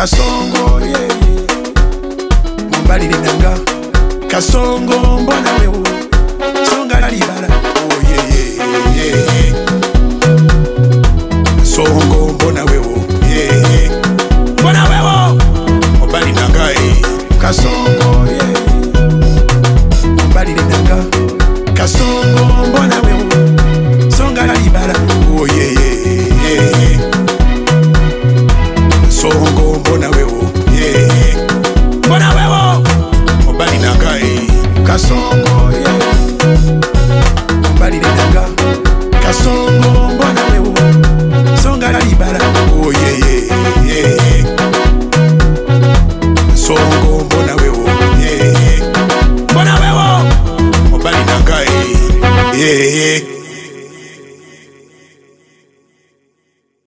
Kasongo mumbalire nanga Kasongo mbona wewe songa la libala oh yeah Kasongo